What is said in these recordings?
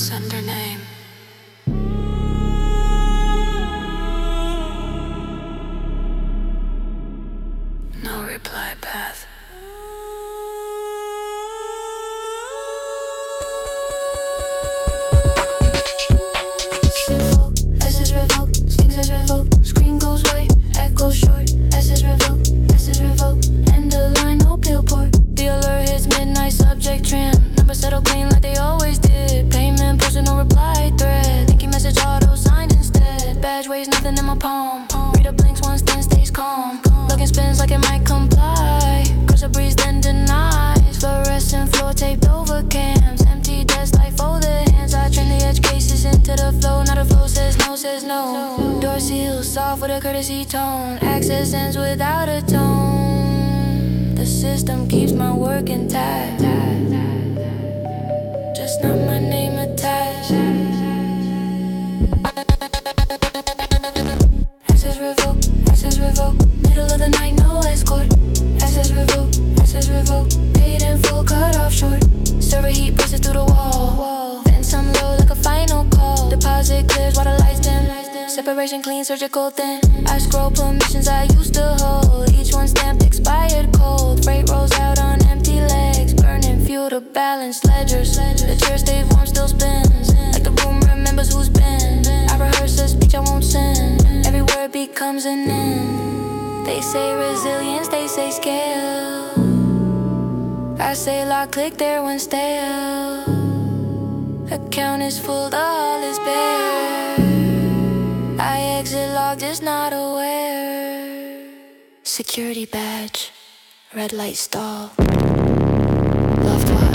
send her name. No reply path. S is revoked, Skinks is revoked, screen goes white, echo short. S is revoked, S is revoked, end of line, no pill port. The alert hits midnight, subject trim. Number settle clean like they always did. Payment, person, no reply thread. Thank you message auto signed instead. Badge weighs nothing in my palm. Reader blinks once, then stays calm. Looking spins like it might comply. Cursor breeze, then denies. Fluorescent floor taped over cams. Empty desk like folded hands. I train the edge cases into the flow. Now the flow says no, says no. Door seals soft with a courtesy tone. Access ends without a tone. The system keeps my work intact. Just not my name attached. Access revoked, access revoked. Middle of the night, no escort. Access revoked, access revoked. Paid in full, cut off short. Server heat pushes through the wall. Then some low like a final call. Deposit clears while the lights dim. Separation clean, surgical thin. I scroll permissions I used to hold. Each one stamped expired cold. Freight rolls out on empty legs. Burning fuel to balance ledgers. The chair stays warm, still spins. Like the room remembers who's been. I rehearse a speech I won't send. Every word becomes an end. They say resilience, they say scale. I say lock, click there when stale. Account is full, the hall is bare. I exit log, just not aware. Security badge, red light stall. Loved while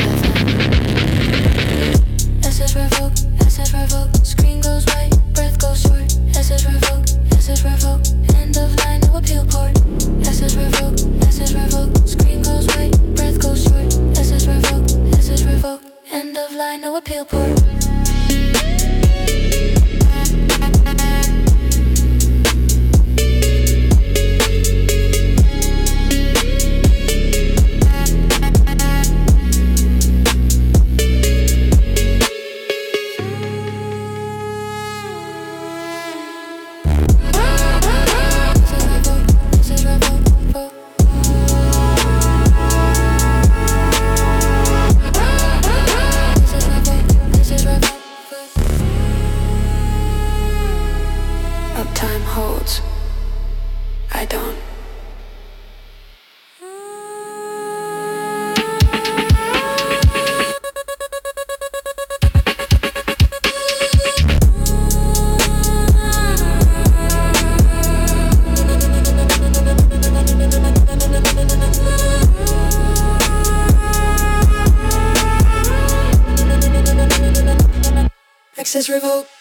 SS revoked, SS revoked. Screen goes white, breath goes short. SS revoked, SS revoked. End of line, no appeal port. SS revoked, SS revoked. Screen goes white, breath goes short. SS revoked, SS revoked. End of line, no appeal port. Time holds. I don't. Access revoked.